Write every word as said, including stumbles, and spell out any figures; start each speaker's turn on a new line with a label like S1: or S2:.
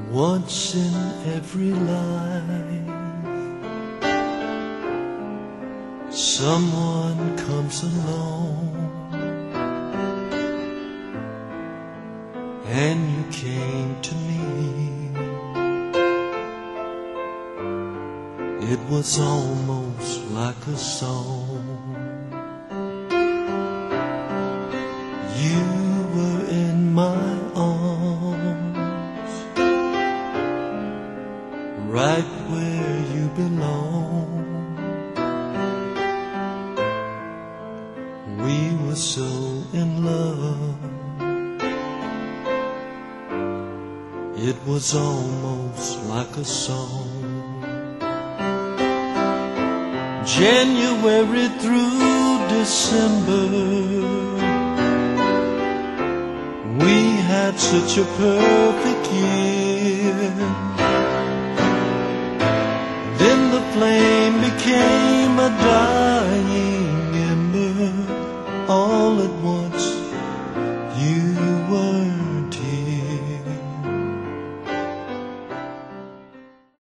S1: Once in every life, someone comes along, and you came to me. It was almost like a song. You were in my arms, right where you belong. We were so in love, it was almost like a song. January through December, we had such a perfect year. Then the flame became a dying